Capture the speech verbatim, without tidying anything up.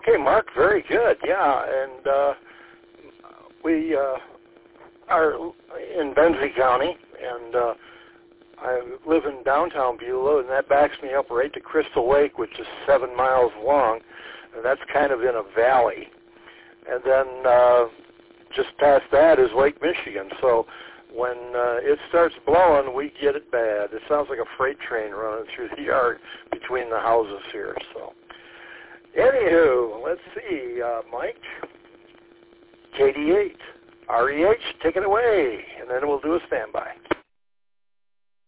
Okay, Mark, very good. Yeah, and uh, we uh, are in Benzie County, and uh, I live in downtown Beulah, and that backs me up right to Crystal Lake, which is seven miles long, and that's kind of in a valley. And then uh, just past that is Lake Michigan, so when uh, it starts blowing, we get it bad. It sounds like a freight train running through the yard between the houses here. So, anywho, let's see, uh, Mike, K D eight, R E H, take it away, and then we'll do a standby.